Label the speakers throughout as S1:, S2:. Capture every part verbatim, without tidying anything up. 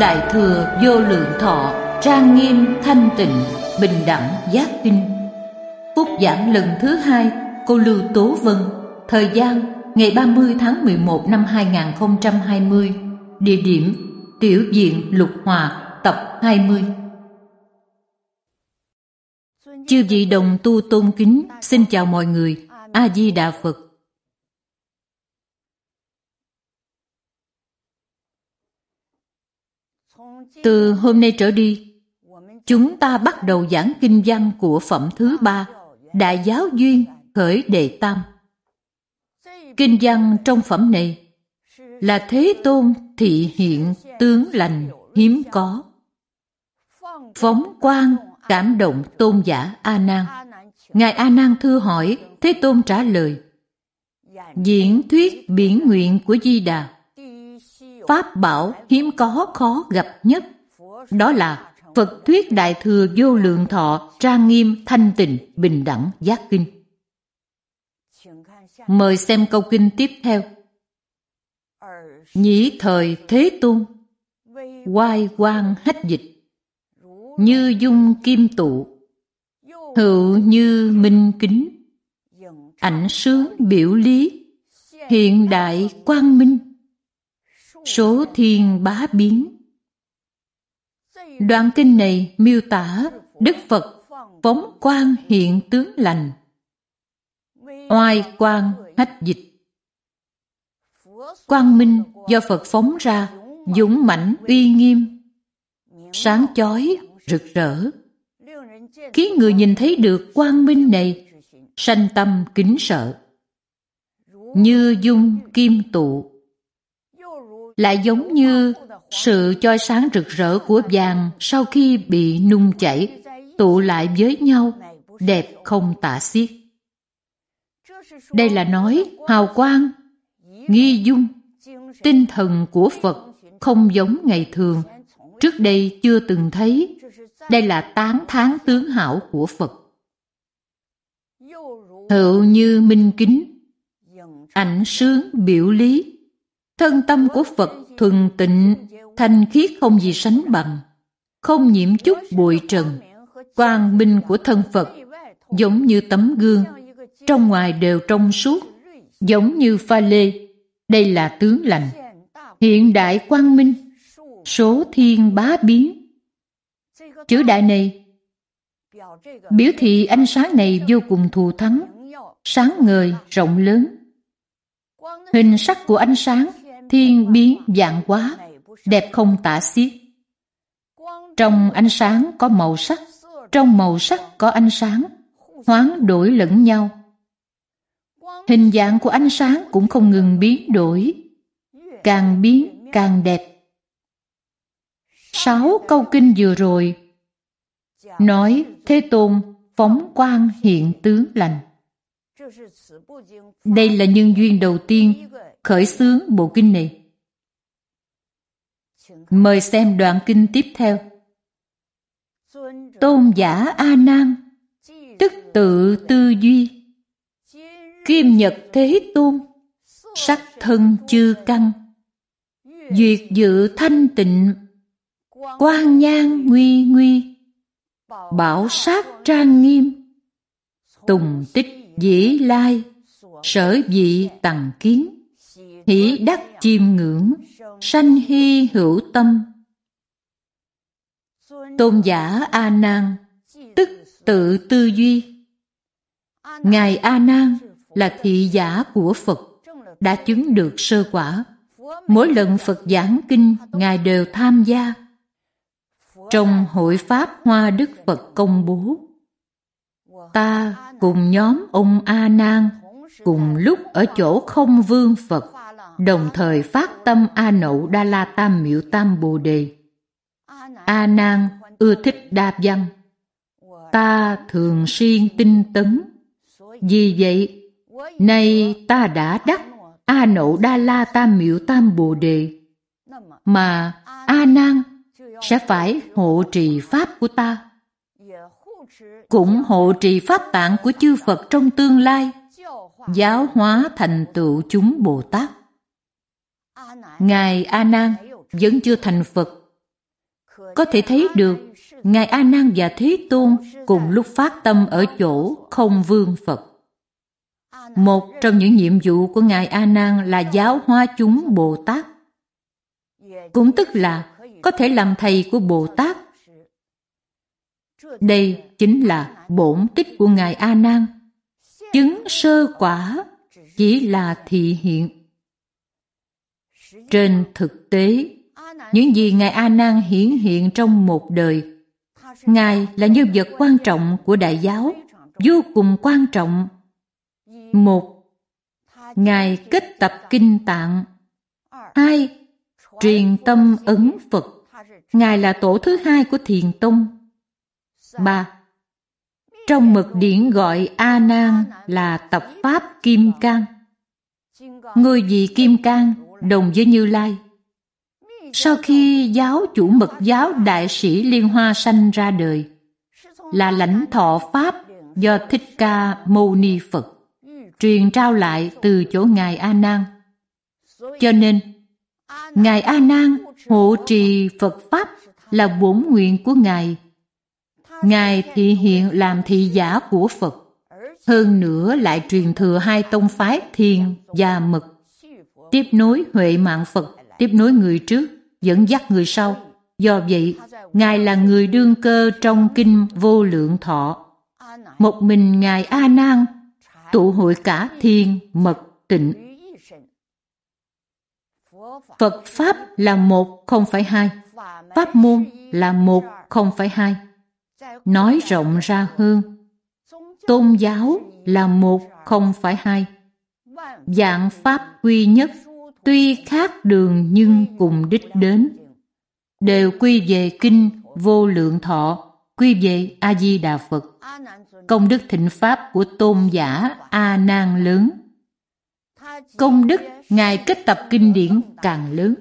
S1: Đại Thừa Vô Lượng Thọ Trang Nghiêm Thanh Tịnh Bình Đẳng Giác Kinh. Phúc giảng lần thứ hai, cô Lưu Tố Vân. Thời gian ngày ba mươi tháng mười một năm hai nghìn không trăm hai mươi. Địa điểm Tiểu viện Lục Hòa, tập hai mươi. Chư vị đồng tu tôn kính, xin chào mọi người. A Di Đà Phật. Từ hôm nay trở đi, chúng ta bắt đầu giảng kinh văn của phẩm thứ ba, Đại Giáo Duyên Khởi Đệ Tam. Kinh văn trong phẩm này là Thế Tôn thị hiện tướng lành hiếm có, phóng quang cảm động tôn giả A Nan. Ngài A Nan thưa hỏi, Thế Tôn trả lời: diễn thuyết biển nguyện của Di Đà, pháp bảo hiếm có khó gặp nhất, đó là Phật thuyết Đại Thừa Vô Lượng Thọ Trang Nghiêm Thanh Tịnh Bình Đẳng Giác Kinh. Mời xem câu kinh tiếp theo. Nhĩ thời Thế Tôn, oai quang hách dịch, như dung kim tụ, hữu như minh kính, ảnh sướng biểu lý, hiện đại quang minh, số thiên bá biến. Đoạn kinh này miêu tả Đức Phật phóng quang hiện tướng lành, oai quang hách dịch. Quang minh do Phật phóng ra dũng mãnh uy nghiêm, sáng chói rực rỡ, khiến người nhìn thấy được quang minh này sanh tâm kính sợ. Như dung kim tụ, lại giống như sự chói sáng rực rỡ của vàng sau khi bị nung chảy, tụ lại với nhau, đẹp không tả xiết. Đây là nói hào quang, nghi dung, tinh thần của Phật không giống ngày thường, trước đây chưa từng thấy. Đây là tán thán tướng hảo của Phật. Hữu như minh kính, ảnh sướng biểu lý. Thân tâm của Phật thuần tịnh, thanh khiết không gì sánh bằng, không nhiễm chút bụi trần. Quang minh của thân Phật giống như tấm gương, trong ngoài đều trong suốt, giống như pha lê. Đây là tướng lành, hiện đại quang minh, số thiên bá biến. Chữ đại này biểu thị ánh sáng này vô cùng thù thắng, sáng ngời, rộng lớn. Hình sắc của ánh sáng thiên biến vạn hóa, đẹp không tả xiết. Trong ánh sáng có màu sắc, trong màu sắc có ánh sáng, hoán đổi lẫn nhau. Hình dạng của ánh sáng cũng không ngừng biến đổi, càng biến càng đẹp. Sáu câu kinh vừa rồi nói Thế Tôn phóng quang hiện tướng lành. Đây là nhân duyên đầu tiên khởi xướng bộ kinh này. Mời xem đoạn kinh tiếp theo. Tôn giả A Nan tức tự tư duy, kim nhật Thế Tôn sắc thân chư căn, duyệt dự thanh tịnh, quang nhang nguy nguy, bảo sát trang nghiêm, tùng tích dĩ lai, sở vị tằng kiến, hỷ đắc chiêm ngưỡng, sanh hy hữu tâm. Tôn giả A Nan tức tự tư duy. Ngài A Nan là thị giả của Phật, đã chứng được sơ quả. Mỗi lần Phật giảng kinh, Ngài đều tham gia. Trong hội pháp Hoa Đức Phật công bố, ta cùng nhóm ông A Nan cùng lúc ở chỗ không vương Phật, đồng thời phát tâm A Nậu Đa La Tam Miệu Tam Bồ Đề. A Nan ưa thích đa văn, ta thường xuyên tinh tấn. Vì vậy, nay ta đã đắc A Nậu Đa La Tam Miệu Tam Bồ Đề, mà A Nan sẽ phải hộ trì pháp của ta, cũng hộ trì pháp tạng của chư Phật trong tương lai, giáo hóa thành tựu chúng Bồ Tát. Ngài A Nan vẫn chưa thành Phật, Có thể thấy được, Ngài A Nan và Thế Tôn cùng lúc phát tâm ở chỗ không vương Phật. Một trong những nhiệm vụ của Ngài A Nan là giáo hóa chúng Bồ Tát, cũng tức là có thể làm thầy của Bồ Tát. Đây chính là bổn tích của Ngài A Nan. Chứng sơ quả chỉ là thị hiện. Trên thực tế, những gì Ngài A Nan hiển hiện trong một đời, Ngài là nhân vật quan trọng của Đại giáo, vô cùng quan trọng. Một, Ngài kết tập kinh tạng. Hai, truyền tâm ấn Phật. Ngài là tổ thứ hai của Thiền Tông. Ba, trong mật điển gọi A Nan là tập pháp Kim Cang. Ngôi vị Kim Cang đồng với Như Lai. Sau khi giáo chủ mật giáo Đại sĩ Liên Hoa sanh ra đời, là lãnh thọ pháp do Thích Ca Mâu Ni Phật truyền trao lại từ chỗ Ngài A Nan. Cho nên, Ngài A Nan hộ trì Phật pháp là bổn nguyện của Ngài. Ngài thị hiện làm thị giả của Phật, hơn nữa lại truyền thừa hai tông phái Thiền và Mật, tiếp nối huệ mạng Phật, tiếp nối người trước, dẫn dắt người sau. Do vậy, Ngài là người đương cơ trong kinh Vô Lượng Thọ. Một mình Ngài A Nan tụ hội cả Thiền, Mật, Tịnh. Phật pháp là một không phải hai, pháp môn là một không phải hai. Nói rộng ra hơn, tôn giáo là một không phải hai. Vạn pháp quy nhất, tuy khác đường nhưng cùng đích đến, đều quy về kinh Vô Lượng Thọ, quy về A Di Đà Phật. Công đức thịnh pháp của tôn giả A Nan lớn, công đức Ngài kết tập kinh điển càng lớn.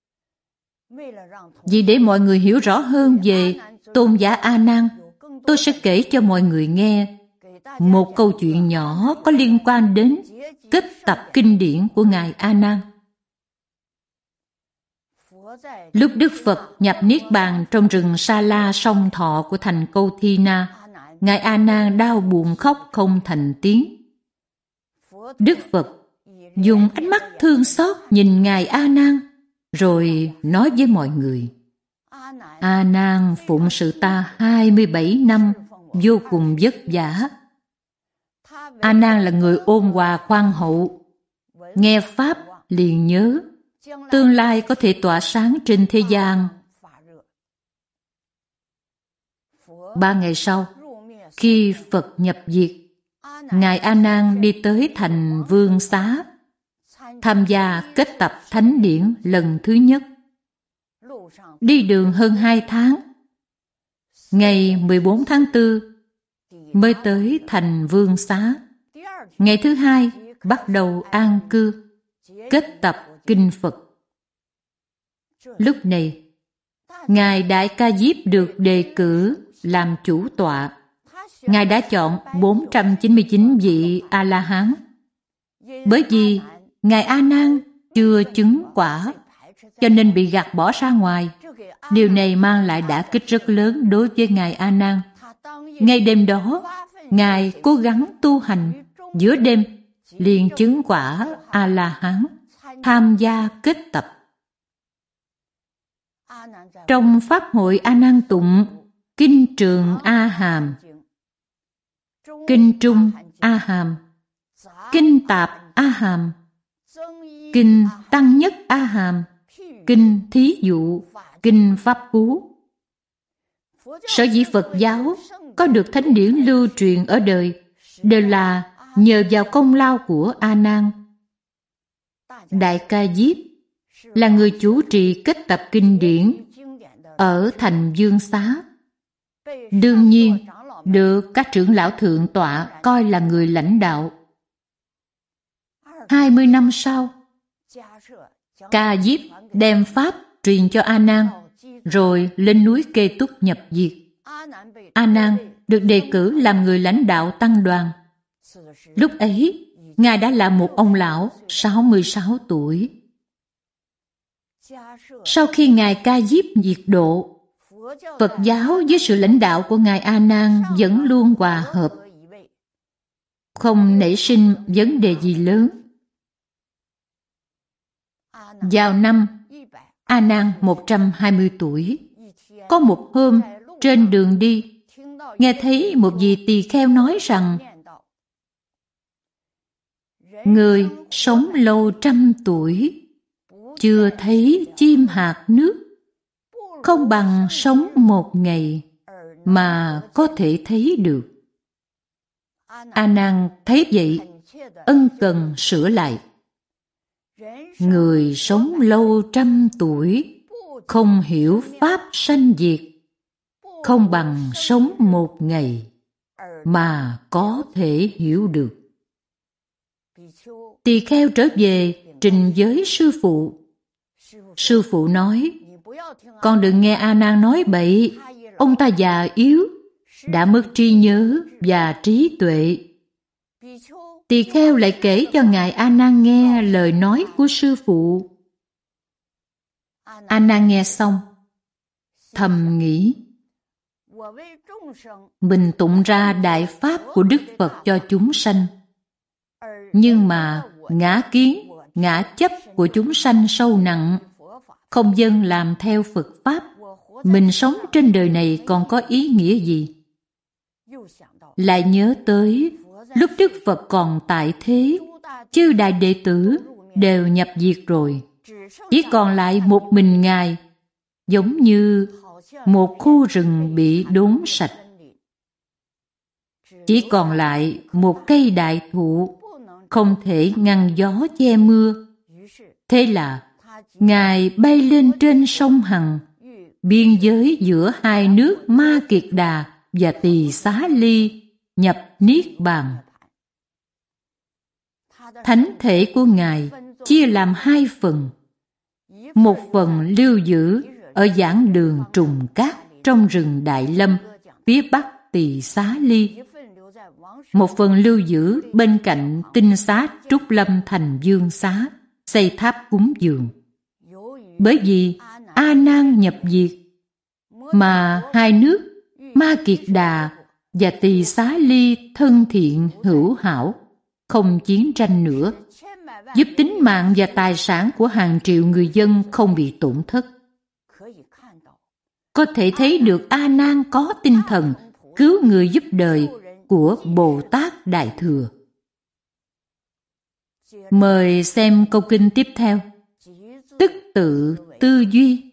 S1: Vì để mọi người hiểu rõ hơn về tôn giả A Nan, tôi sẽ kể cho mọi người nghe một câu chuyện nhỏ có liên quan đến kết tập kinh điển của Ngài A Nan. Lúc Đức Phật nhập Niết Bàn trong rừng Sa La Song Thọ của thành Câu Thi Na, Ngài A Nan đau buồn khóc không thành tiếng. Đức Phật dùng ánh mắt thương xót nhìn Ngài A Nan, rồi nói với mọi người: A Nan phụng sự ta hai mươi bảy năm, vô cùng vất vả. A Nan là người ôn hòa khoan hậu, nghe pháp liền nhớ, tương lai có thể tỏa sáng trên thế gian. Ba ngày sau, khi Phật nhập diệt, Ngài A Nan đi tới thành Vương Xá, tham gia kết tập thánh điển lần thứ nhất. Đi đường hơn hai tháng, ngày mười bốn tháng tư mới tới thành Vương Xá. Ngày thứ hai bắt đầu an cư, kết tập kinh Phật. Lúc này, Ngài Đại Ca Diếp được đề cử làm chủ tọa. Ngài đã chọn bốn trăm chín mươi chín vị A-la-hán. Bởi vì Ngài A Nan chưa chứng quả, cho nên bị gạt bỏ ra ngoài. Điều này mang lại đả kích rất lớn đối với Ngài A Nan. Ngay đêm đó, Ngài cố gắng tu hành, giữa đêm liền chứng quả A-la-hán, tham gia kết tập. Trong Pháp hội A Nan Tụng, Kinh Trường A Hàm, Kinh Trung A Hàm, Kinh Tạp A Hàm, Kinh Tăng Nhất A Hàm, Kinh Thí Dụ, Kinh Pháp Cú. Sở dĩ Phật giáo có được thánh điển lưu truyền ở đời đều là nhờ vào công lao của A Nan. Đại Ca Diếp là người chủ trì kết tập kinh điển ở thành Vương Xá. Đương nhiên, được các trưởng lão thượng tọa coi là người lãnh đạo. Hai mươi năm sau, Ca Diếp đem Pháp truyền cho A Nan, rồi lên núi Kê Túc nhập diệt. A Nan được đề cử làm người lãnh đạo tăng đoàn. Lúc ấy, Ngài đã là một ông lão sáu mươi sáu tuổi. Sau khi Ngài Ca Diếp diệt độ, Phật giáo với sự lãnh đạo của Ngài A Nan vẫn luôn hòa hợp, không nảy sinh vấn đề gì lớn. Vào năm A Nan một trăm hai mươi tuổi, có một hôm trên đường đi, nghe thấy một vị tỳ kheo nói rằng người sống lâu trăm tuổi chưa thấy chim hạt nước, không bằng sống một ngày mà có thể thấy được. A Nan thấy vậy, ân cần sửa lại. Người sống lâu trăm tuổi không hiểu pháp sanh diệt, không bằng sống một ngày mà có thể hiểu được. Tỳ kheo trở về trình với sư phụ. Sư phụ nói, con đừng nghe A Nan nói bậy, ông ta già yếu, đã mất trí nhớ và trí tuệ. Tỳ kheo lại kể cho Ngài A Nan nghe lời nói của sư phụ. A Nan nghe xong, thầm nghĩ, mình tụng ra đại pháp của Đức Phật cho chúng sanh, nhưng mà ngã kiến, ngã chấp của chúng sanh sâu nặng, không dâng làm theo Phật Pháp, mình sống trên đời này còn có ý nghĩa gì? Lại nhớ tới lúc Đức Phật còn tại thế, chư đại đệ tử đều nhập diệt rồi, chỉ còn lại một mình Ngài, giống như một khu rừng bị đốn sạch. Chỉ còn lại một cây đại thụ, không thể ngăn gió che mưa. Thế là Ngài bay lên trên sông Hằng, biên giới giữa hai nước Ma Kiệt Đà và Tỳ Xá Ly, nhập Niết Bàn. Thánh thể của Ngài chia làm hai phần. Một phần lưu giữ ở giảng đường Trùng Cát trong rừng Đại Lâm, phía bắc Tỳ Xá Ly. Một phần lưu giữ bên cạnh Tinh Xá Trúc Lâm Thành Dương Xá, xây tháp cúng dường. Bởi vì A Nan nhập diệt, mà hai nước Ma Kiệt Đà và Tỳ Xá Ly thân thiện hữu hảo, không chiến tranh nữa, giúp tính mạng và tài sản của hàng triệu người dân không bị tổn thất. Có thể thấy được A Nan có tinh thần cứu người giúp đời của Bồ Tát Đại Thừa. Mời xem câu kinh tiếp theo. Tức tự tư duy.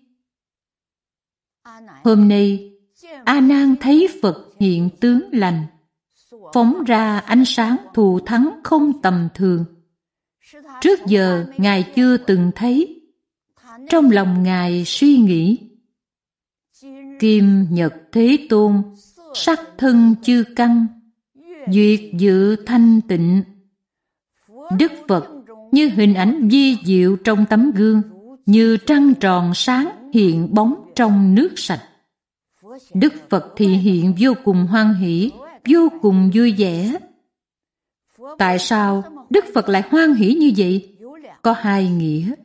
S1: Hôm nay, A Nan thấy Phật hiện tướng lành, phóng ra ánh sáng thù thắng không tầm thường. Trước giờ Ngài chưa từng thấy. Trong lòng Ngài suy nghĩ, Kim Nhật Thế Tôn, sắc thân chư căn, duyệt dự thanh tịnh. Đức Phật như hình ảnh vi diệu trong tấm gương, như trăng tròn sáng hiện bóng trong nước sạch. Đức Phật thị hiện vô cùng hoan hỷ, vô cùng vui vẻ. Tại sao Đức Phật lại hoan hỷ như vậy? Có hai nghĩa.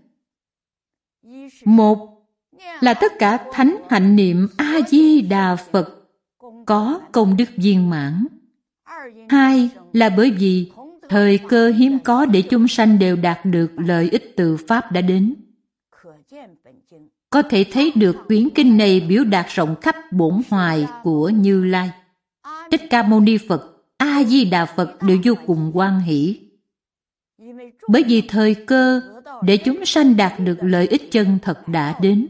S1: Một là tất cả thánh hạnh niệm A-di-đà Phật có công đức viên mãn. Hai là bởi vì thời cơ hiếm có để chúng sanh đều đạt được lợi ích từ Pháp đã đến. Có thể thấy được quyển kinh này biểu đạt rộng khắp bổn hoài của Như Lai. Thích Ca Mâu Ni Phật, A-di-đà Phật đều vô cùng hoan hỷ. Bởi vì thời cơ để chúng sanh đạt được lợi ích chân thật đã đến.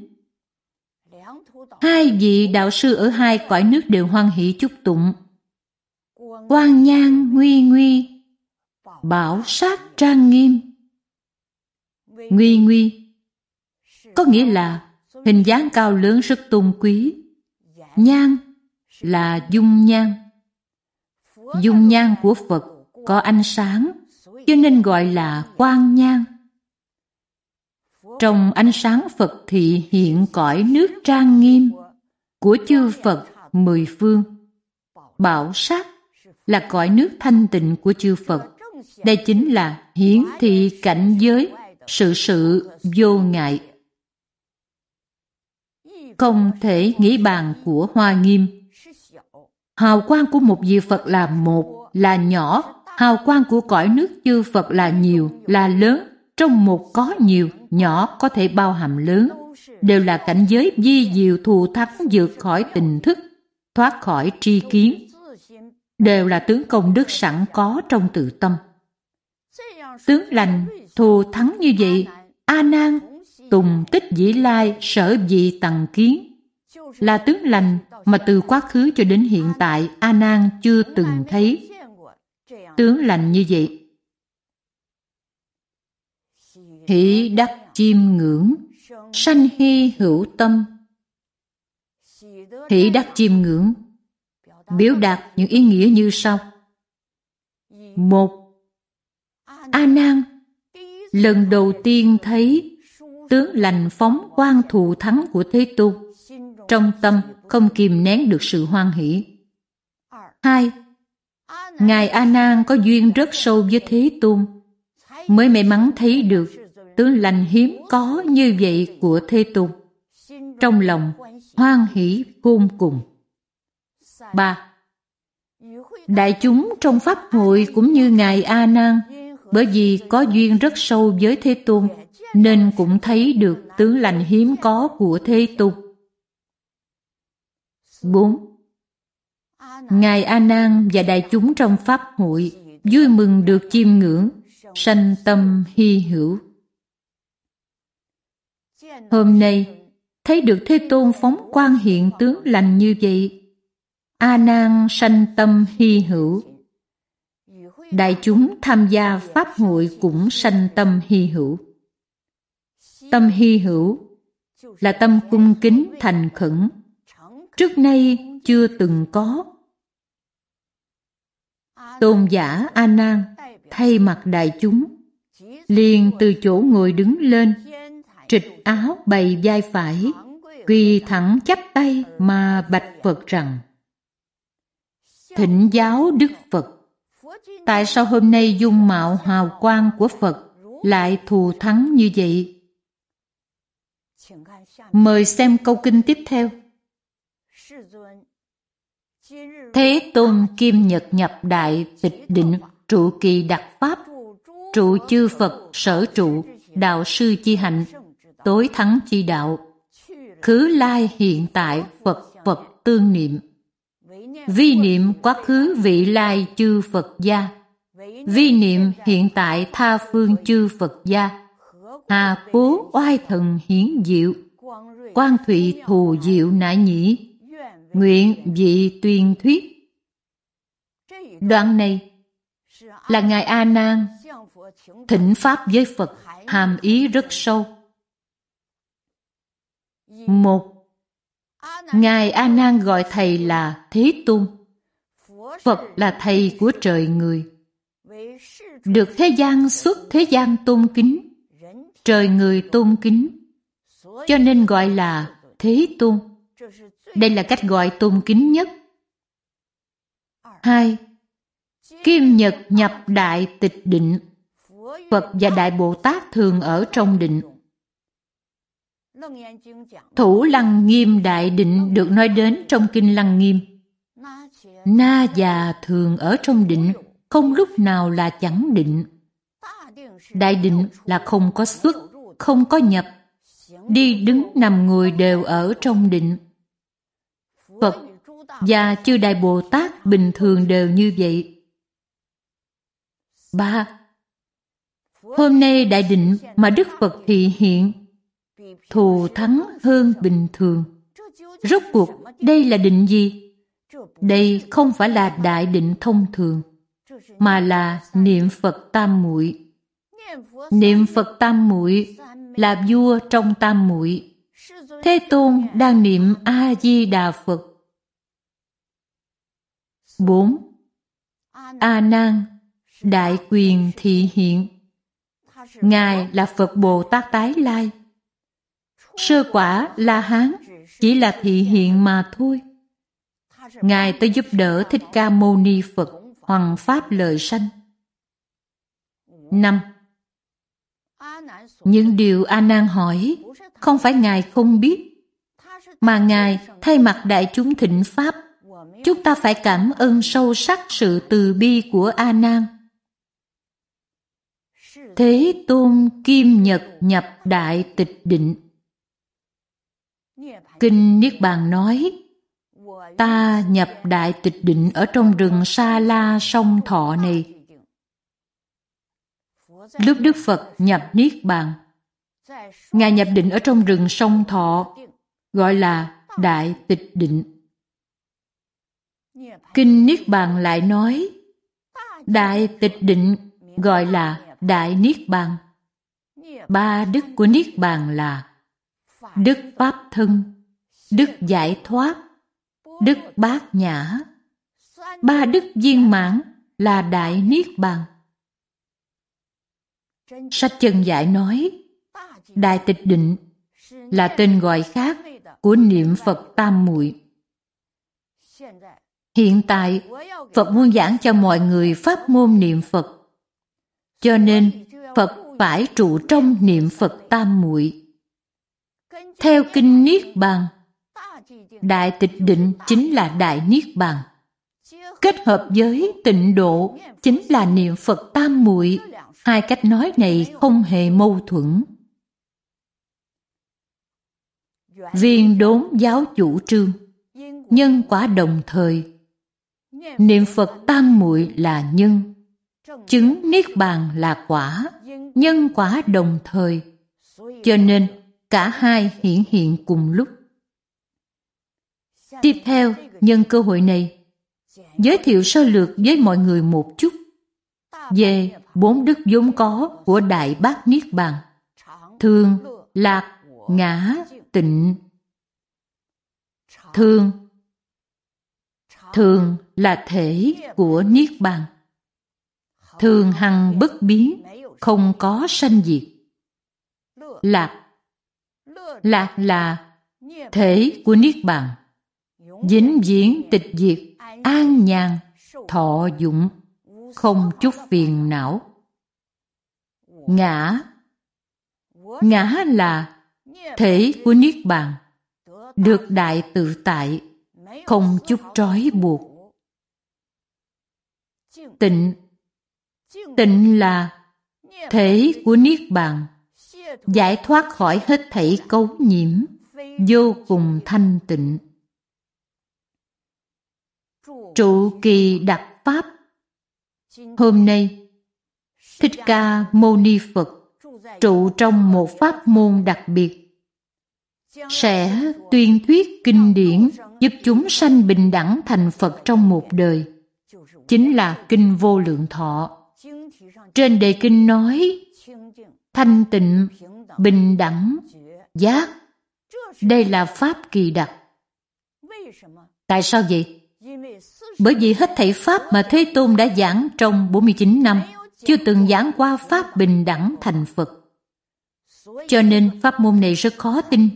S1: Hai vị đạo sư ở hai cõi nước đều hoan hỷ chúc tụng. Quang nhang nguy nguy, bảo sát trang nghiêm. Nguy nguy có nghĩa là hình dáng cao lớn rất tôn quý. Nhang là dung nhan. Dung nhan của Phật có ánh sáng, cho nên gọi là quang nhang. Trong ánh sáng Phật thị hiện cõi nước trang nghiêm của chư Phật mười phương. Bảo sát là cõi nước thanh tịnh của chư Phật. Đây chính là hiển thị cảnh giới sự sự vô ngại. không thể nghĩ bàn của Hoa Nghiêm. Hào quang của một vị Phật là một, là nhỏ. Hào quang của cõi nước chư Phật là nhiều, là lớn. Trong một có nhiều, nhỏ có thể bao hàm lớn. Đều là cảnh giới vi diệu thù thắng vượt khỏi tình thức, thoát khỏi tri kiến. Đều là tướng công đức sẵn có trong tự tâm. Tướng lành, thù thắng như vậy, A Nan, tùng tích dĩ lai, sở dị tầng kiến. Là tướng lành mà từ quá khứ cho đến hiện tại A Nan chưa từng thấy. Tướng lành như vậy. Hỷ đắc chiêm ngưỡng, sanh hy hữu tâm. Hỷ đắc chiêm ngưỡng biểu đạt những ý nghĩa như sau. Một, A Nan lần đầu tiên thấy tướng lành phóng quang thù thắng của Thế Tôn, trong tâm không kìm nén được sự hoan hỷ. Hai, Ngài A Nan có duyên rất sâu với Thế Tôn, mới may mắn thấy được tướng lành hiếm có như vậy của Thế Tôn. Trong lòng hoan hỷ khôn cùng. Ba, đại chúng trong pháp hội cũng như Ngài A Nan, bởi vì có duyên rất sâu với Thế Tôn, nên cũng thấy được tướng lành hiếm có của Thế Tôn. Bốn, Ngài A Nan và đại chúng trong pháp hội vui mừng được chiêm ngưỡng, sanh tâm hy hữu. Hôm nay thấy được Thế Tôn phóng quang hiện tướng lành như vậy, A Nan sanh tâm hy hữu. Đại chúng tham gia pháp hội cũng sanh tâm hy hữu. Tâm hy hữu là tâm cung kính thành khẩn, trước nay chưa từng có. Tôn giả A Nan thay mặt đại chúng, liền từ chỗ ngồi đứng lên, trịch áo bày vai phải, quỳ thẳng chắp tay mà bạch Phật rằng: Thỉnh giáo Đức Phật, tại sao hôm nay dung mạo hào quang của Phật lại thù thắng như vậy? Mời xem câu kinh tiếp theo. Thế Tôn kim nhật nhập đại tịch định, trụ kỳ đặc pháp, trụ chư Phật sở trụ, đạo sư chi hạnh, tối thắng chi đạo, khứ lai hiện tại Phật Phật tương niệm, vi niệm quá khứ vị lai chư Phật gia, vi niệm hiện tại tha phương chư Phật gia, hà cố oai thần hiển diệu, quang thụy thù diệu nại nhĩ, nguyện vị tuyên thuyết. Đoạn này là Ngài A Nan thỉnh pháp với Phật, hàm ý rất sâu. Một, Ngài A Nan gọi Thầy là Thế Tôn. Phật là Thầy của trời người, được thế gian xuất thế gian tôn kính, trời người tôn kính, cho nên gọi là Thế Tôn. Đây là cách gọi tôn kính nhất. Hai, kim nhật nhập đại tịch định. Phật và Đại Bồ Tát thường ở trong định. Thủ Lăng Nghiêm đại định được nói đến trong kinh Lăng Nghiêm. Na già thường ở trong định, không lúc nào là chẳng định. Đại định là không có xuất, không có nhập. Đi đứng nằm ngồi đều ở trong định. Phật và chư Đại Bồ Tát bình thường đều như vậy. Ba, hôm nay đại định mà Đức Phật thị hiện thù thắng hơn bình thường. Rốt cuộc đây là định gì? Đây không phải là đại định thông thường, mà là niệm Phật tam muội. Niệm Phật tam muội là vua trong tam muội. Thế Tôn đang niệm A Di Đà Phật. Bốn, A Nan đại quyền thị hiện. Ngài là Phật Bồ Tát tái lai. Sơ quả La Hán chỉ là thị hiện mà thôi. Ngài tới giúp đỡ Thích Ca Mâu Ni Phật hoằng pháp lời sanh. Năm, những điều A Nan hỏi không phải Ngài không biết. mà Ngài thay mặt đại chúng thịnh Pháp, chúng ta phải cảm ơn sâu sắc sự từ bi của A Nan. Thế Tôn Kim Nhật nhập đại tịch định. Kinh Niết Bàn nói, ta nhập đại tịch định ở trong rừng Sa La Song Thọ này. Lúc Đức Phật nhập Niết Bàn, Ngài nhập định ở trong rừng Song Thọ, gọi là đại tịch định. Kinh Niết Bàn lại nói, đại tịch định gọi là đại Niết Bàn. Ba đức của Niết Bàn là đức Pháp thân, đức giải thoát, đức bát nhã. Ba đức viên mãn là đại Niết Bàn. Sách Chân Giải nói, đại tịch định là tên gọi khác của niệm Phật tam muội. Hiện tại, Phật muốn giảng cho mọi người pháp môn niệm Phật. Cho nên, Phật phải trụ trong niệm Phật tam muội. Theo Kinh Niết Bàn, đại tịch định chính là đại Niết Bàn. Kết hợp với tịnh độ chính là niệm Phật tam muội. Hai cách nói này không hề mâu thuẫn. Viên đốn giáo chủ trương, nhân quả đồng thời. Niệm Phật tam muội là nhân, chứng Niết Bàn là quả, nhân quả đồng thời. Cho nên cả hai hiển hiện cùng lúc. Tiếp theo, nhân cơ hội này, giới thiệu sơ lược với mọi người một chút về bốn đức vốn có của Đại Bát Niết Bàn: thường, lạc, ngã, tịnh. Thường Thường là thể của Niết Bàn. Thường hằng bất biến, không có sanh diệt. Lạc Lạc là thể của Niết Bàn, vĩnh viễn tịch diệt, an nhàn, thọ dụng, không chút phiền não. Ngã Ngã là thể của Niết Bàn, được đại tự tại, không chút trói buộc. Tịnh Tịnh là thể của Niết Bàn, giải thoát khỏi hết thảy cấu nhiễm, vô cùng thanh tịnh. Trụ kỳ đặc pháp. Hôm nay, Thích Ca Mâu Ni Phật trụ trong một pháp môn đặc biệt, sẽ tuyên thuyết kinh điển giúp chúng sanh bình đẳng thành Phật trong một đời, chính là Kinh Vô Lượng Thọ. Trên đề kinh nói, thanh tịnh, bình đẳng, giác. Đây là pháp kỳ đặc. Tại sao vậy? Bởi vì hết thảy pháp mà Thế Tôn đã giảng trong bốn mươi chín năm, chưa từng giảng qua pháp bình đẳng thành Phật. Cho nên pháp môn này rất khó tin.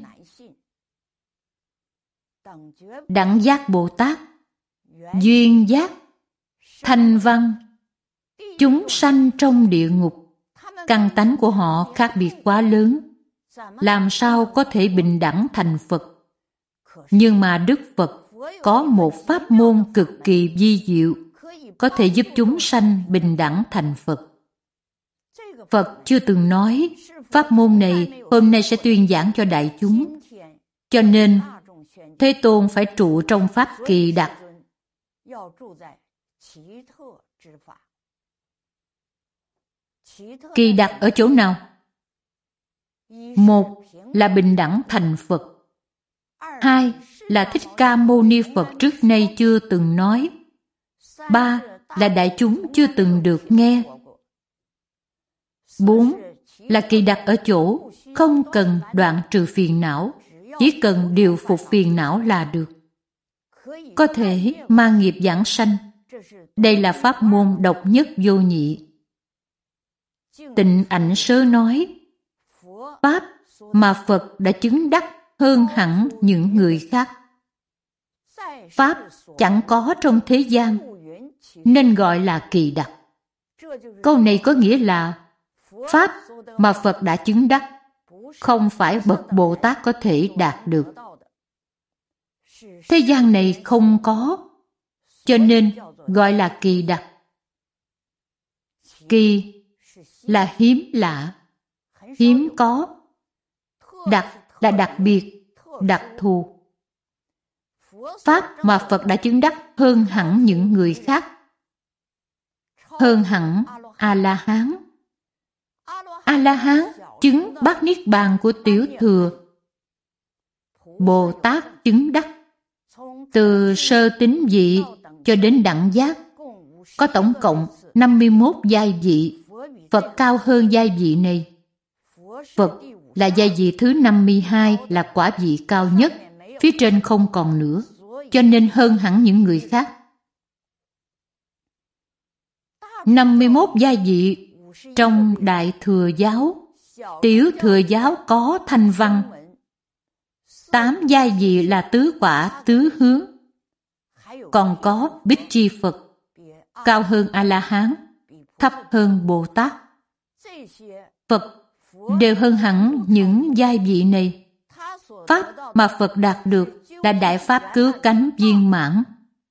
S1: Đẳng giác Bồ Tát, duyên giác, thanh văn, chúng sanh trong địa ngục, căn tánh của họ khác biệt quá lớn, làm sao có thể bình đẳng thành Phật? Nhưng mà Đức Phật có một pháp môn cực kỳ vi diệu, có thể giúp chúng sanh bình đẳng thành Phật. Phật chưa từng nói, pháp môn này hôm nay sẽ tuyên giảng cho đại chúng. Cho nên, Thế Tôn phải trụ trong pháp kỳ đặc. Kỳ đặc ở chỗ nào? Một là bình đẳng thành Phật. Hai là Thích Ca Mâu Ni Phật trước nay chưa từng nói. Ba là đại chúng chưa từng được nghe. Bốn là kỳ đặc ở chỗ không cần đoạn trừ phiền não, chỉ cần điều phục phiền não là được. Có thể mang nghiệp giảng sanh. Đây là pháp môn độc nhất vô nhị. Tịnh Ảnh Sớ nói, pháp mà Phật đã chứng đắc hơn hẳn những người khác. Pháp chẳng có trong thế gian, nên gọi là kỳ đặc. Câu này có nghĩa là pháp mà Phật đã chứng đắc, không phải bậc Bồ Tát có thể đạt được. Thế gian này không có, cho nên gọi là kỳ đặc. Kỳ là hiếm lạ, hiếm có. Đặc là đặc biệt, đặc thù. Pháp mà Phật đã chứng đắc hơn hẳn những người khác, hơn hẳn A-la-hán. A-la-hán chứng bát niết bàn của tiểu thừa. Bồ Tát chứng đắc từ sơ tín vị cho đến đẳng giác, có tổng cộng năm mươi mốt giai vị. Phật cao hơn giai vị này. Phật là giai vị thứ năm mươi hai, là quả vị cao nhất, phía trên không còn nữa, cho nên hơn hẳn những người khác. năm mươi mốt giai vị trong Đại Thừa Giáo, Tiểu Thừa Giáo có thanh văn. Tám giai vị là tứ quả tứ hướng. Còn có Bích Chi Phật, cao hơn A-la-hán, thấp hơn Bồ Tát. Phật đều hơn hẳn những giai vị này. Pháp mà Phật đạt được là đại pháp cứu cánh viên mãn.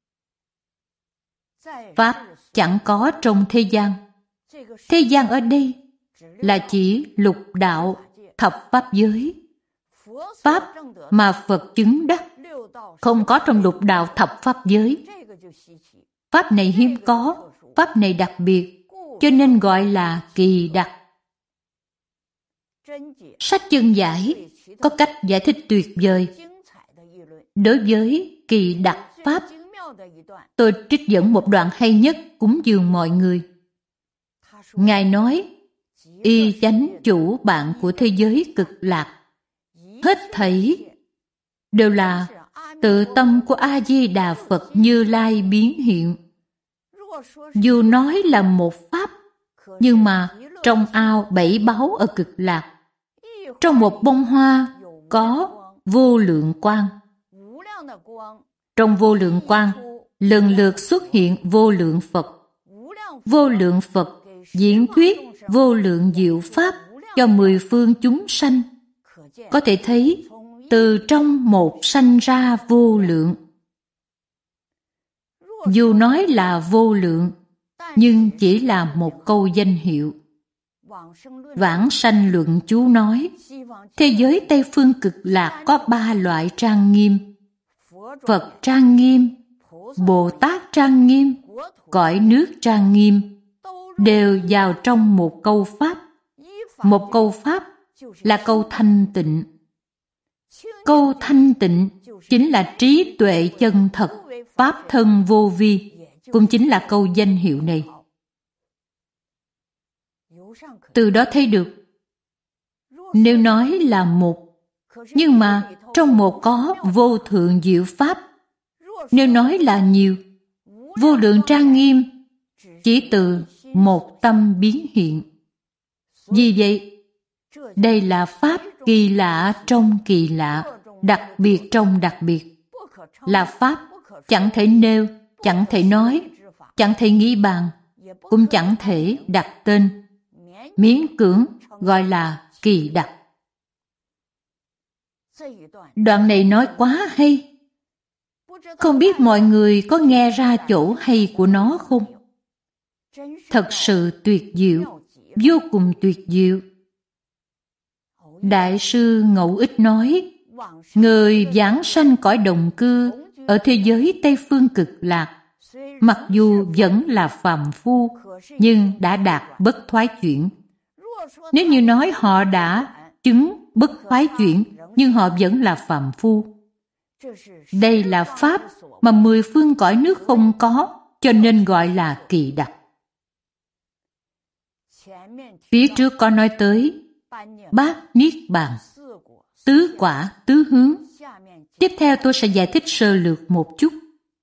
S1: Pháp chẳng có trong thế gian. Thế gian ở đây là chỉ lục đạo, thập pháp giới. Pháp mà Phật chứng đắc không có trong lục đạo thập pháp giới. Pháp này hiếm có, pháp này đặc biệt, cho nên gọi là kỳ đặc. Sách Chân Giải có cách giải thích tuyệt vời. Đối với kỳ đặc pháp, tôi trích dẫn một đoạn hay nhất cúng dường mọi người. Ngài nói, y chánh chủ bạn của thế giới cực lạc, hết thảy đều là tự tâm của A-di-đà Phật Như Lai biến hiện. Dù nói là một pháp, nhưng mà trong ao bảy báu ở cực lạc, trong một bông hoa có vô lượng quang. Trong vô lượng quang, lần lượt xuất hiện vô lượng Phật. Vô lượng Phật diễn thuyết vô lượng diệu pháp cho mười phương chúng sanh. Có thể thấy từ trong một sanh ra vô lượng. Dù nói là vô lượng, nhưng chỉ là một câu danh hiệu. Vãng sanh luận chú nói, thế giới Tây Phương Cực Lạc có ba loại trang nghiêm: Phật trang nghiêm, Bồ Tát trang nghiêm, cõi nước trang nghiêm, đều vào trong một câu pháp. Một câu pháp là câu thanh tịnh. Câu thanh tịnh chính là trí tuệ chân thật, pháp thân vô vi, cũng chính là câu danh hiệu này. Từ đó thấy được, nếu nói là một, nhưng mà trong một có vô thượng diệu pháp. Nếu nói là nhiều, vô lượng trang nghiêm chỉ từ một tâm biến hiện. Vì vậy, đây là pháp kỳ lạ trong kỳ lạ, đặc biệt trong đặc biệt. Là pháp chẳng thể nêu, chẳng thể nói, chẳng thể nghĩ bàn, cũng chẳng thể đặt tên. Miễn cưỡng gọi là kỳ đặc. Đoạn này nói quá hay. Không biết mọi người có nghe ra chỗ hay của nó không? Thật sự tuyệt diệu, vô cùng tuyệt diệu. Đại sư Ngẫu Ích nói, người vãng sanh cõi đồng cư ở thế giới Tây Phương Cực Lạc, mặc dù vẫn là phàm phu, nhưng đã đạt bất thoái chuyển. Nếu như nói họ đã chứng bất thoái chuyển, nhưng họ vẫn là phàm phu. Đây là pháp mà mười phương cõi nước không có, cho nên gọi là kỳ đặc. Phía trước có nói tới bát niết bàn, tứ quả tứ hướng. Tiếp theo tôi sẽ giải thích sơ lược một chút.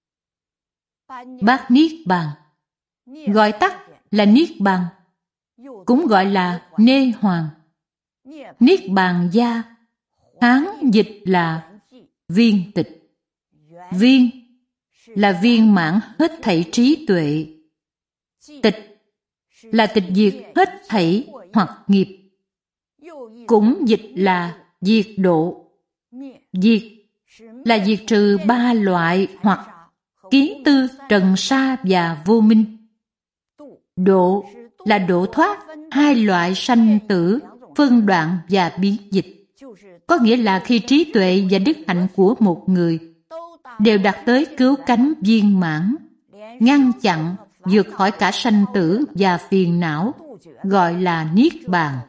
S1: Bát niết bàn, gọi tắt là niết bàn, cũng gọi là nê hoàng. Niết bàn gia, Hán dịch là viên tịch. Viên là viên mãn hết thảy trí tuệ. Tịch là tịch diệt hết thảy hoặc nghiệp. Cũng dịch là diệt độ. Diệt là diệt trừ ba loại hoặc kiến tư, trần sa và vô minh. Độ là độ thoát hai loại sanh tử, phân đoạn và biến dịch. Có nghĩa là khi trí tuệ và đức hạnh của một người đều đạt tới cứu cánh viên mãn, ngăn chặn, vượt khỏi cả sanh tử và phiền não, gọi là Niết Bàn.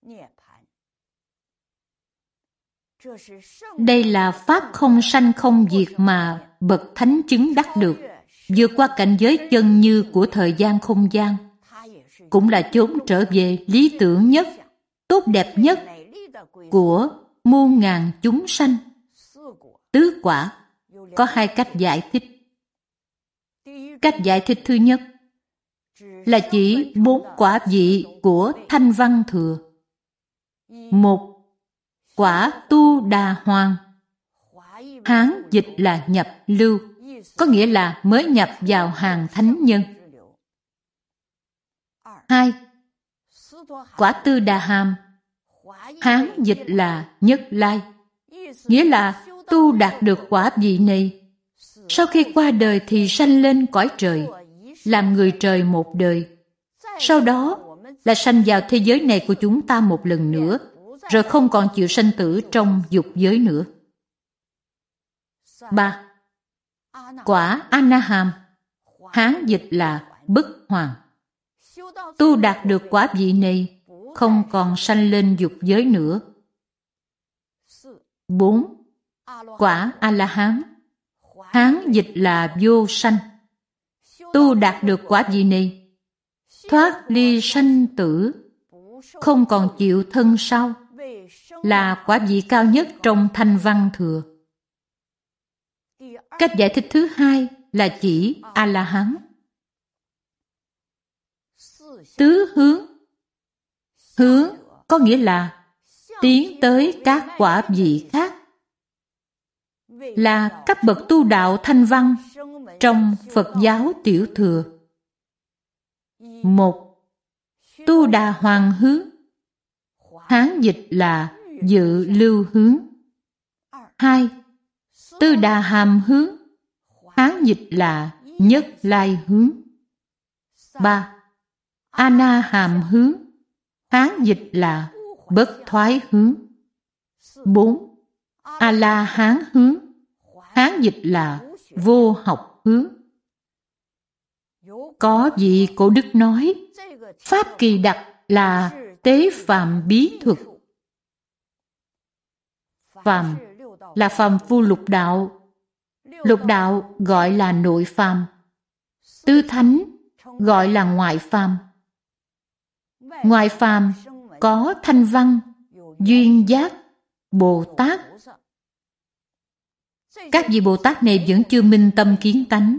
S1: Đây là pháp không sanh không diệt mà bậc thánh chứng đắc được, vượt qua cảnh giới chân như của thời gian không gian, cũng là chốn trở về lý tưởng nhất, tốt đẹp nhất của muôn ngàn chúng sanh. Tứ quả có hai cách giải thích. Cách giải thích thứ nhất là chỉ bốn quả vị của Thanh Văn Thừa. Một, quả Tu Đà Hoàng. Hán dịch là nhập lưu, có nghĩa là mới nhập vào hàng thánh nhân. Hai, quả Tư Đà Hàm. Hán dịch là nhất lai, nghĩa là tu đạt được quả vị này, sau khi qua đời thì sanh lên cõi trời, làm người trời một đời. Sau đó là sanh vào thế giới này của chúng ta một lần nữa, rồi không còn chịu sanh tử trong dục giới nữa. Ba, quả A Na Hàm. Hán dịch là bất hoàng. Tu đạt được quả vị này, không còn sanh lên dục giới nữa. Bốn, quả A La Hán. Hán dịch là vô sanh. Tu đạt được quả vị này, thoát ly sanh tử, không còn chịu thân sau, là quả vị cao nhất trong Thanh Văn Thừa. Cách giải thích thứ hai là chỉ A La Hán. Tứ hướng. Hướng có nghĩa là tiến tới các quả vị khác, là các bậc tu đạo thanh văn trong Phật giáo tiểu thừa. Một, Tu Đà Hoàng hướng. Hán dịch là dự lưu hướng. Hai, Tư Đà Hàm hướng. Hán dịch là nhất lai hướng. Ba, A Na Hàm hướng. Hán dịch là bất thoái hướng. Bốn, A La Hán hướng. Hán dịch là vô học hướng. Có vị cổ đức nói, pháp kỳ đặc là tế phàm bí thuật. Phàm là phàm phu lục đạo. Lục đạo gọi là nội phàm. Tứ thánh gọi là ngoại phàm. Ngoại phàm có thanh văn, duyên giác, Bồ Tát. Các vị Bồ Tát này vẫn chưa minh tâm kiến tánh.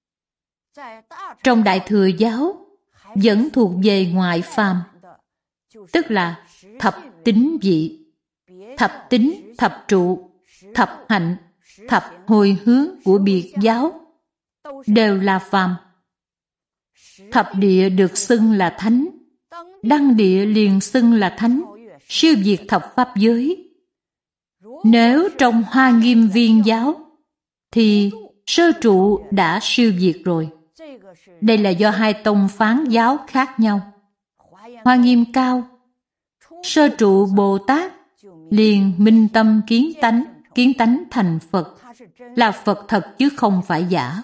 S1: Trong Đại Thừa Giáo vẫn thuộc về ngoại phàm, tức là thập tín vị, thập tín, thập trụ, thập hạnh, thập hồi hướng của biệt giáo đều là phàm. Thập địa được xưng là thánh, đăng địa liền xưng là thánh, siêu việt thập pháp giới. Nếu trong Hoa Nghiêm Viên giáo thì sơ trụ đã siêu việt rồi. Đây là do hai tông phán giáo khác nhau. Hoa Nghiêm cao, sơ trụ Bồ Tát liền minh tâm kiến tánh, kiến tánh thành Phật, là Phật thật chứ không phải giả.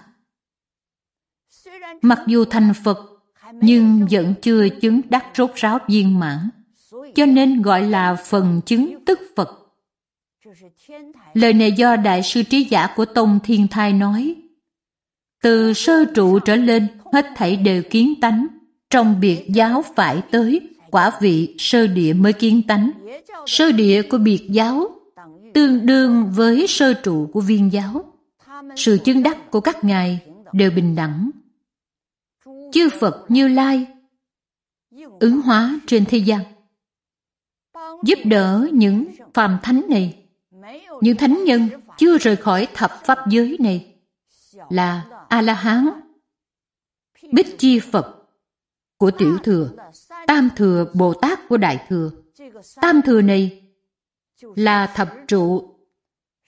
S1: Mặc dù thành Phật nhưng vẫn chưa chứng đắc rốt ráo viên mãn, cho nên gọi là phần chứng tức Phật. Lời này do Đại sư Trí Giả của Tông Thiên Thai nói, từ sơ trụ trở lên hết thảy đều kiến tánh, trong biệt giáo phải tới quả vị sơ địa mới kiến tánh. Sơ địa của biệt giáo tương đương với sơ trụ của viên giáo. Sự chứng đắc của các ngài đều bình đẳng. Chư Phật Như Lai ứng hóa trên thế gian, giúp đỡ những phàm thánh này, những thánh nhân chưa rời khỏi thập pháp giới này, là A-la-hán, Bích Chi Phật của tiểu thừa, Tam Thừa Bồ Tát của đại thừa. Tam Thừa này là thập trụ,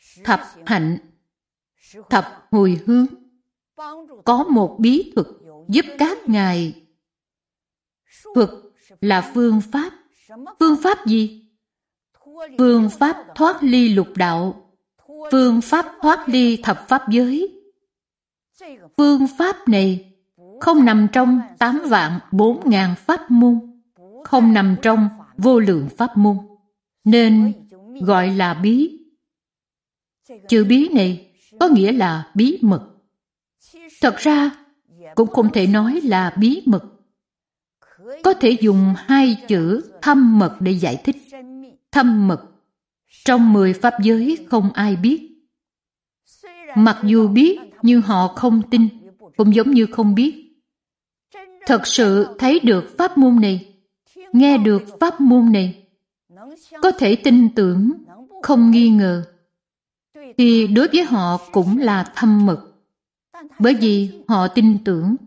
S1: thập hạnh, thập hồi hướng, có một bí thuật giúp các ngài. Thuật là phương pháp. Phương pháp gì? Phương pháp thoát ly lục đạo, phương pháp thoát ly thập pháp giới. Phương pháp này không nằm trong tám vạn bốn ngàn pháp môn, không nằm trong vô lượng pháp môn, nên gọi là bí. Chữ bí này có nghĩa là bí mật. Thật ra cũng không thể nói là bí mật. Có thể dùng hai chữ thâm mật để giải thích. Thâm mật, trong mười pháp giới không ai biết. Mặc dù biết nhưng họ không tin, cũng giống như không biết. Thật sự thấy được pháp môn này, nghe được pháp môn này, có thể tin tưởng, không nghi ngờ, thì đối với họ cũng là thâm mật, bởi vì họ tin tưởng.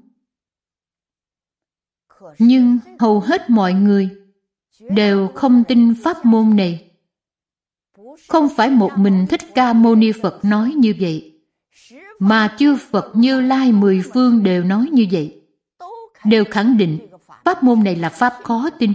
S1: Nhưng hầu hết mọi người đều không tin pháp môn này. Không phải một mình Thích Ca Mâu Ni Phật nói như vậy, mà chư Phật Như Lai mười phương đều nói như vậy, đều khẳng định pháp môn này là pháp khó tin.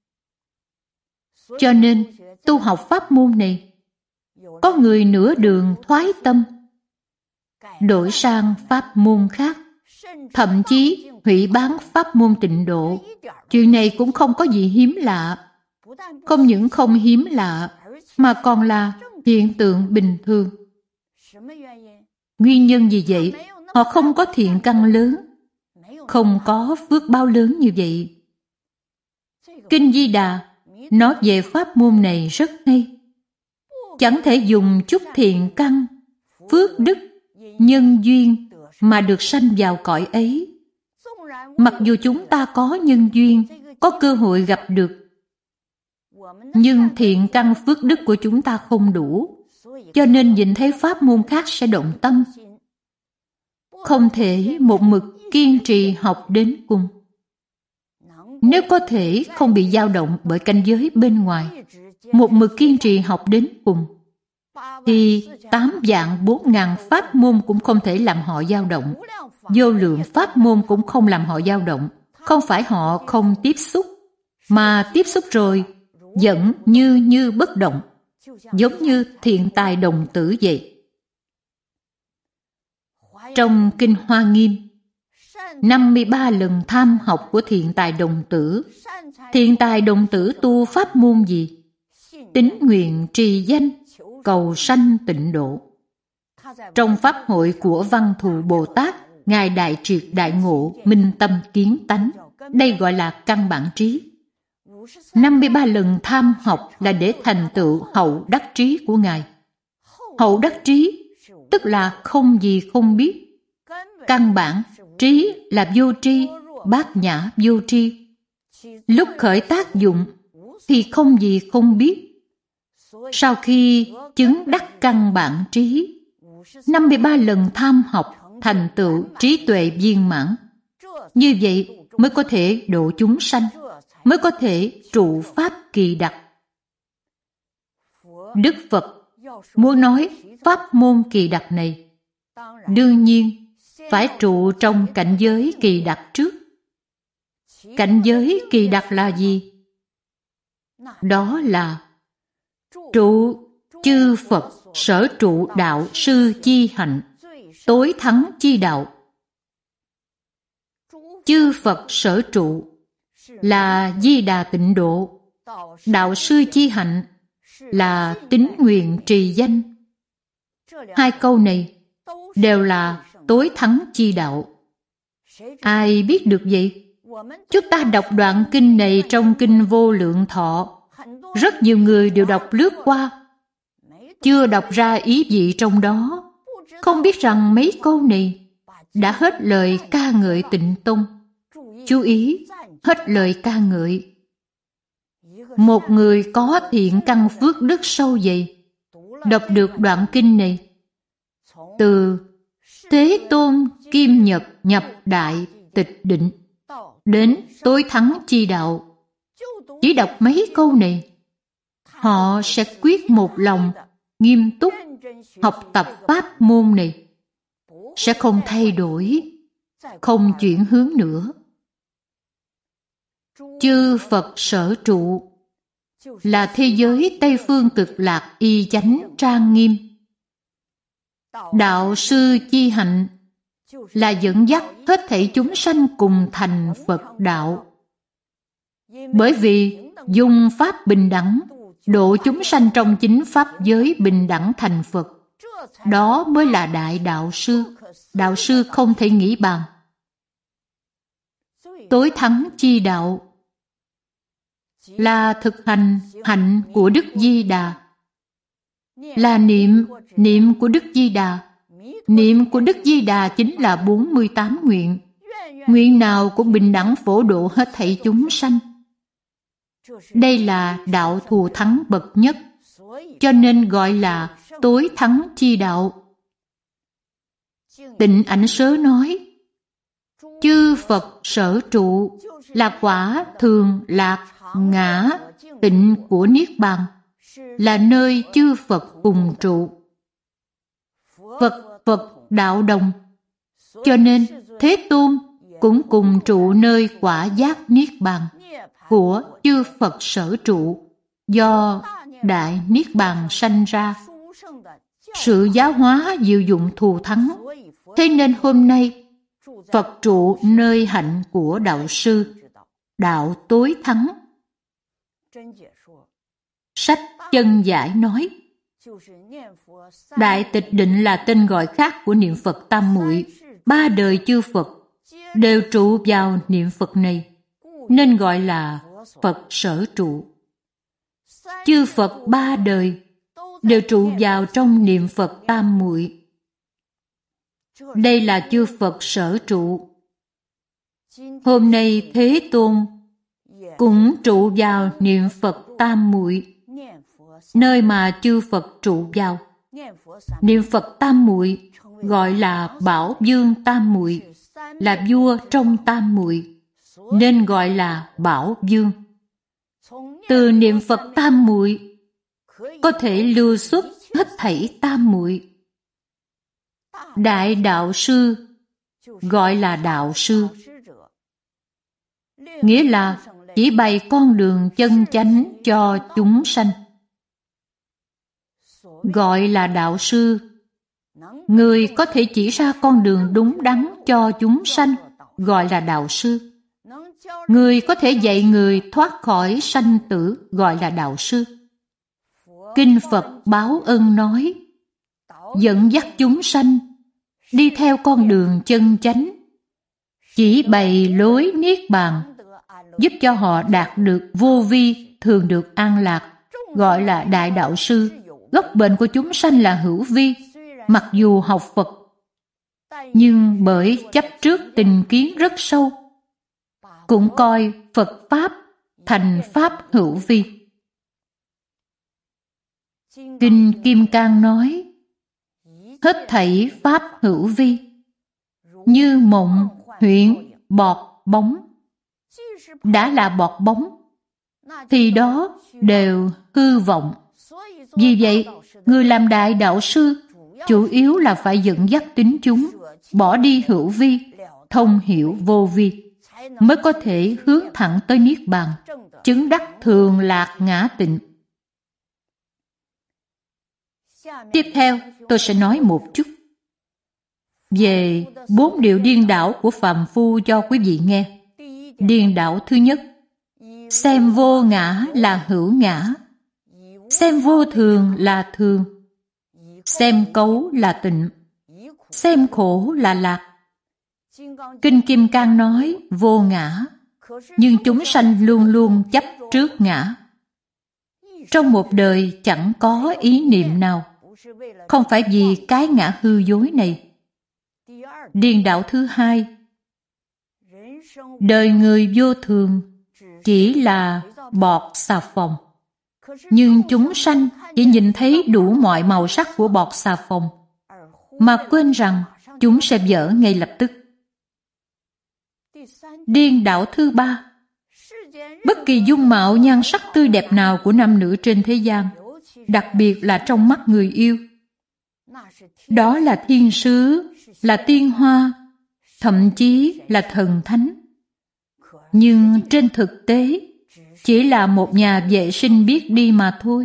S1: Cho nên tu học pháp môn này, có người nửa đường thoái tâm, đổi sang pháp môn khác, thậm chí hủy bán pháp môn Tịnh Độ. Chuyện này cũng không có gì hiếm lạ. Không những không hiếm lạ, mà còn là hiện tượng bình thường. Nguyên nhân gì vậy? Họ không có thiện căn lớn, không có phước báo lớn như vậy. Kinh Di Đà nói về pháp môn này rất hay. Chẳng thể dùng chút thiện căn, phước đức, nhân duyên mà được sanh vào cõi ấy. Mặc dù chúng ta có nhân duyên, có cơ hội gặp được, nhưng thiện căn phước đức của chúng ta không đủ, cho nên nhìn thấy pháp môn khác sẽ động tâm. Không thể một mực kiên trì học đến cùng. Nếu có thể không bị dao động bởi cảnh giới bên ngoài, một mực kiên trì học đến cùng, thì tám vạn bốn ngàn pháp môn cũng không thể làm họ dao động. Vô lượng pháp môn cũng không làm họ dao động. Không phải họ không tiếp xúc, mà tiếp xúc rồi vẫn như như bất động, giống như Thiện Tài Đồng Tử vậy. Trong Kinh Hoa Nghiêm, năm mươi ba lần tham học của Thiện Tài Đồng Tử. Thiện Tài Đồng Tử tu pháp môn gì? Tín nguyện trì danh, cầu sanh tịnh độ. Trong pháp hội của Văn Thù Bồ Tát, Ngài đại triệt đại ngộ, minh tâm kiến tánh. Đây gọi là căn bản trí. năm mươi ba lần tham học là để thành tựu hậu đắc trí của Ngài. Hậu đắc trí tức là không gì không biết. Căn bản trí là vô tri, bát nhã vô tri. Lúc khởi tác dụng thì không gì không biết. Sau khi chứng đắc căn bản trí, năm mươi ba lần tham học thành tựu trí tuệ viên mãn. Như vậy mới có thể độ chúng sanh, mới có thể trụ pháp kỳ đặc. Đức Phật muốn nói pháp môn kỳ đặc này, đương nhiên phải trụ trong cảnh giới kỳ đặc trước. Cảnh giới kỳ đặc là gì? Đó là trụ chư Phật sở trụ đạo sư chi hạnh, tối thắng chi đạo. Chư Phật sở trụ là Di Đà Tịnh Độ, đạo sư chi hạnh là tín nguyện trì danh. Hai câu này đều là tối thắng chi đạo. Ai biết được vậy? Chúng ta đọc đoạn kinh này trong Kinh Vô Lượng Thọ, rất nhiều người đều đọc lướt qua, chưa đọc ra ý vị trong đó, không biết rằng mấy câu này đã hết lời ca ngợi Tịnh Tông. Chú ý, hết lời ca ngợi. Một người có thiện căn phước đức sâu dày, đọc được đoạn kinh này, từ Thế Tôn Kim Nhật nhập đại tịch định đến tối thắng chi đạo, chỉ đọc mấy câu này, họ sẽ quyết một lòng nghiêm túc học tập pháp môn này, sẽ không thay đổi, không chuyển hướng nữa. Chư Phật sở trụ là thế giới Tây Phương Cực Lạc y chánh trang nghiêm. Đạo sư chi hạnh là dẫn dắt hết thảy chúng sanh cùng thành Phật đạo. Bởi vì dùng pháp bình đẳng độ chúng sanh trong chính pháp giới bình đẳng thành Phật, đó mới là đại đạo sư. Đạo sư không thể nghĩ bàn. Tối thắng chi đạo là thực hành hạnh của Đức Di Đà, là niệm niệm của Đức Di Đà. Niệm của Đức Di Đà chính là bốn mươi tám nguyện. Nguyện nào cũng bình đẳng phổ độ hết thảy chúng sanh. Đây là đạo thù thắng bậc nhất, cho nên gọi là tối thắng chi đạo. Tịnh Ảnh Sớ nói, chư Phật sở trụ là quả thường lạc ngã tịnh của Niết Bàn, là nơi chư Phật cùng trụ. Phật Phật đạo đồng, cho nên Thế Tôn cũng cùng trụ nơi quả giác Niết Bàn của chư Phật sở trụ, do Đại Niết Bàn sanh ra. Sự giáo hóa diệu dụng thù thắng, thế nên hôm nay Phật trụ nơi hạnh của đạo sư, đạo tối thắng. Sách Chân Giải nói, Đại Tịch Định là tên gọi khác của niệm Phật tam muội. Ba đời chư Phật đều trụ vào niệm Phật này, nên gọi là Phật sở trụ. Chư Phật ba đời đều trụ vào trong niệm Phật tam muội. Đây là chư Phật sở trụ. Hôm nay Thế Tôn cũng trụ vào niệm Phật tam muội, nơi mà chư Phật trụ vào. Niệm Phật tam muội gọi là Bảo Dương tam muội, là vua trong tam muội, nên gọi là Bảo Dương. Từ niệm Phật tam muội có thể lưu xuất hết thảy tam muội. Đại đạo sư gọi là đạo sư, nghĩa là chỉ bày con đường chân chánh cho chúng sanh. Gọi là đạo sư, người có thể chỉ ra con đường đúng đắn cho chúng sanh, gọi là đạo sư. Người có thể dạy người thoát khỏi sanh tử, gọi là đạo sư. Kinh Phật Báo Ân nói, dẫn dắt chúng sanh đi theo con đường chân chánh, chỉ bày lối Niết Bàn, giúp cho họ đạt được vô vi, thường được an lạc, gọi là đại đạo sư. Gốc bệnh của chúng sanh là hữu vi, mặc dù học Phật, nhưng bởi chấp trước tình kiến rất sâu, cũng coi Phật Pháp thành Pháp hữu vi. Kinh Kim Cang nói, hết thảy Pháp hữu vi, như mộng, huyễn, bọt, bóng. Đã là bọt bóng, thì đó đều hư vọng. Vì vậy, người làm đại đạo sư chủ yếu là phải dẫn dắt tín chúng bỏ đi hữu vi, thông hiểu vô vi, mới có thể hướng thẳng tới Niết Bàn, chứng đắc thường lạc ngã tịnh. Tiếp theo, tôi sẽ nói một chút về bốn điều điên đảo của phàm phu cho quý vị nghe. Điên đảo thứ nhất, xem vô ngã là hữu ngã, xem vô thường là thường, xem cấu là tịnh, xem khổ là lạc. Kinh Kim Cang nói vô ngã, nhưng chúng sanh luôn luôn chấp trước ngã. Trong một đời chẳng có ý niệm nào, không phải vì cái ngã hư dối này. Điên đảo thứ hai, đời người vô thường chỉ là bọt xà phòng, nhưng chúng sanh chỉ nhìn thấy đủ mọi màu sắc của bọt xà phòng, mà quên rằng chúng sẽ vỡ ngay lập tức. Điên đảo thứ ba, bất kỳ dung mạo nhan sắc tươi đẹp nào của nam nữ trên thế gian, đặc biệt là trong mắt người yêu. Đó là thiên sứ, là tiên hoa, thậm chí là thần thánh. Nhưng trên thực tế, chỉ là một nhà vệ sinh biết đi mà thôi.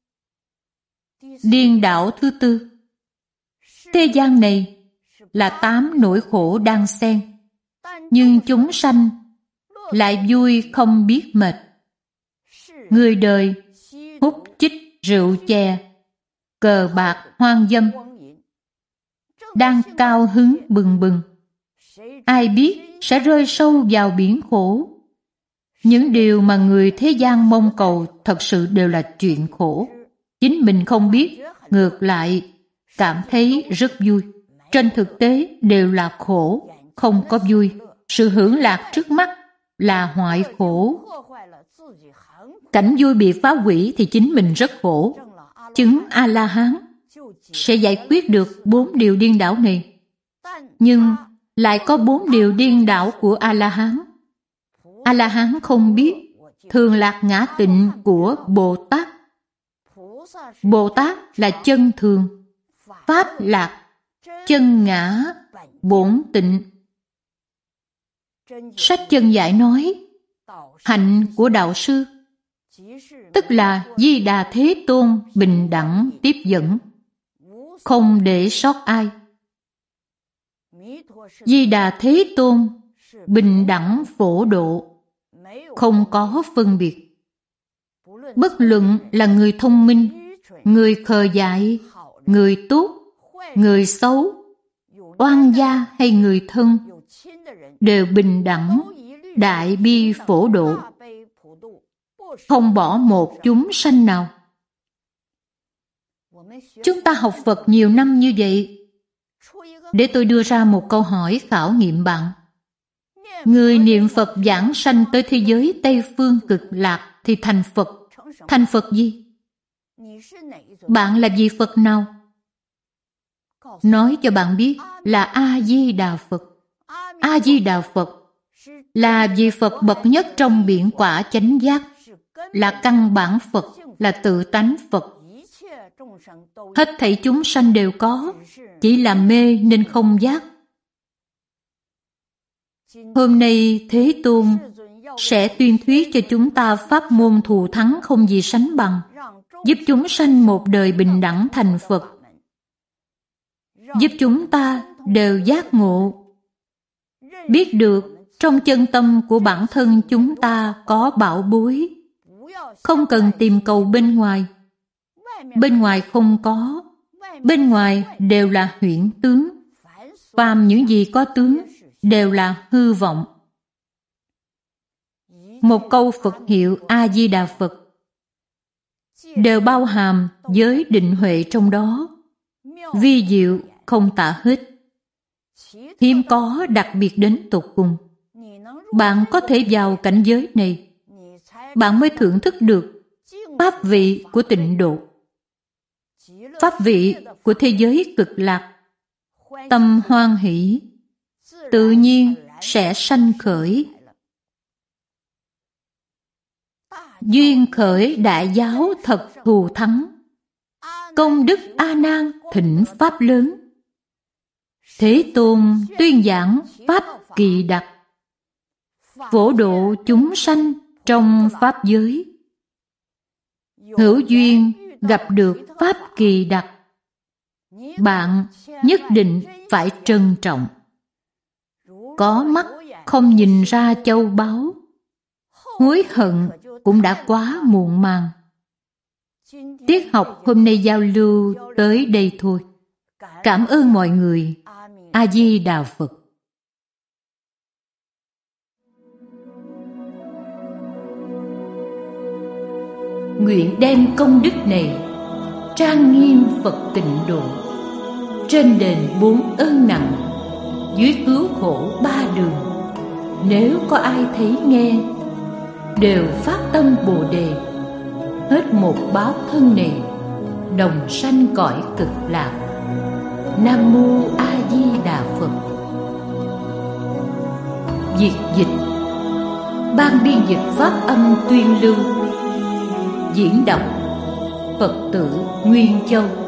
S1: Điên đảo thứ tư. Thế gian này là tám nỗi khổ đang xen, nhưng chúng sanh lại vui không biết mệt. Người đời hút chích rượu chè, cờ bạc hoang dâm, đang cao hứng bừng bừng. Ai biết sẽ rơi sâu vào biển khổ. Những điều mà người thế gian mong cầu thật sự đều là chuyện khổ. Chính mình không biết, ngược lại cảm thấy rất vui. Trên thực tế đều là khổ, không có vui. Sự hưởng lạc trước mắt là hoại khổ. Cảnh vui bị phá hủy thì chính mình rất khổ. Chứng A-la-hán sẽ giải quyết được bốn điều điên đảo này. Nhưng lại có bốn điều điên đảo của A-la-hán. A-la-hán không biết thường lạc ngã tịnh của Bồ Tát. Bồ Tát là chân thường, Pháp lạc, chân ngã, bổn tịnh. Sách Chân Giải nói, hạnh của đạo sư, tức là Di Đà Thế Tôn bình đẳng tiếp dẫn, không để sót ai. Di Đà Thế Tôn bình đẳng phổ độ, không có phân biệt. Bất luận là người thông minh, người khờ dại, người tốt, người xấu, oan gia hay người thân, đều bình đẳng, đại bi phổ độ, không bỏ một chúng sanh nào. Chúng ta học Phật nhiều năm như vậy, để tôi đưa ra một câu hỏi khảo nghiệm bạn. Người niệm Phật giảng sanh tới thế giới Tây Phương Cực Lạc thì thành Phật. Thành Phật gì? Bạn là vị Phật nào? Nói cho bạn biết là A-di-đà Phật. A-di-đà Phật là vị Phật bậc nhất trong biển quả chánh giác, là căn bản Phật, là tự tánh Phật. Hết thảy chúng sanh đều có, chỉ là mê nên không giác. Hôm nay Thế Tôn sẽ tuyên thuyết cho chúng ta pháp môn thù thắng không gì sánh bằng, giúp chúng sanh một đời bình đẳng thành Phật, giúp chúng ta đều giác ngộ, biết được trong chân tâm của bản thân chúng ta có bảo bối, không cần tìm cầu bên ngoài. Bên ngoài không có, bên ngoài đều là huyễn tướng. Phàm những gì có tướng đều là hư vọng. Một câu Phật hiệu A-di-đà Phật đều bao hàm giới định huệ trong đó, vi diệu không tả hết, hiếm có đặc biệt đến tột cùng. Bạn có thể vào cảnh giới này, bạn mới thưởng thức được pháp vị của tịnh độ, pháp vị của thế giới cực lạc. Tâm hoan hỷ tự nhiên sẽ sanh khởi. Duyên khởi đại giáo thật thù thắng, công đức A Nan thịnh pháp lớn. Thế Tôn tuyên giảng pháp kỳ đặc, phổ độ chúng sanh trong pháp giới. Hữu duyên gặp được pháp kỳ đặc, bạn nhất định phải trân trọng. Có mắt không nhìn ra châu báu, hối hận cũng đã quá muộn màng. Tiết học hôm nay giao lưu tới đây thôi. Cảm ơn mọi người. A Di Đà Phật. Nguyện đem công đức này trang nghiêm Phật tịnh độ, trên đền bốn ơn nặng, dưới cứu khổ ba đường. Nếu có ai thấy nghe, đều phát tâm Bồ Đề, hết một báo thân này, đồng sanh cõi cực lạc. Nam Mô A Di Đà Phật. Việt dịch, Ban biên dịch phát âm tuyên lưu, diễn đọc Phật tử Nguyên Châu.